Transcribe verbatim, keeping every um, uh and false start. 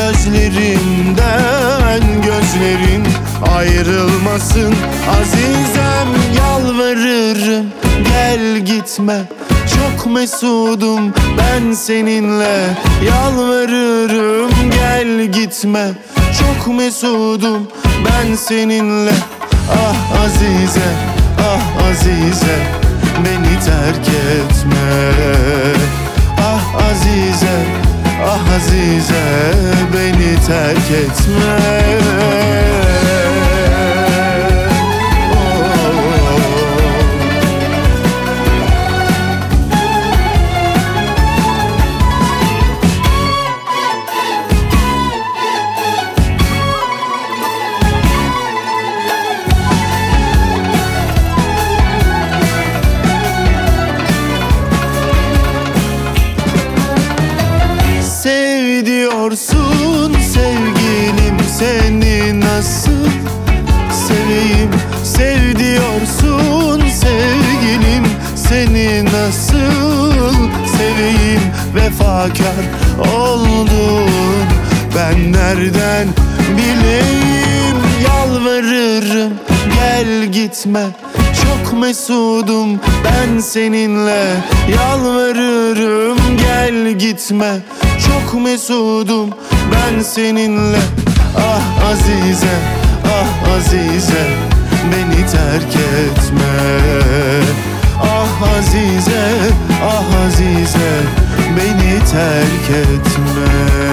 gözlerimden gözlerin ayrılmasın. Azizem yalvarırım, gel gitme, çok mesudum ben seninle. Yalvarırım, gel gitme, çok mesudum ben seninle. Ah Azize, ah Azize, beni terk etme. Ah Azize, ah Azize, beni terk etme. Sev diyorsun sevgilim, seni nasıl seveyim? Sev diyorsun sevgilim, seni nasıl seveyim? Vefakar oldun, ben nereden bileyim? Yalvarırım, gel gitme, çok mesudum ben seninle. Yalvarırım, gel gitme, çok mesudum ben seninle. Ah Azize, ah Azize, beni terk etme. Ah Azize, ah Azize, beni terk etme.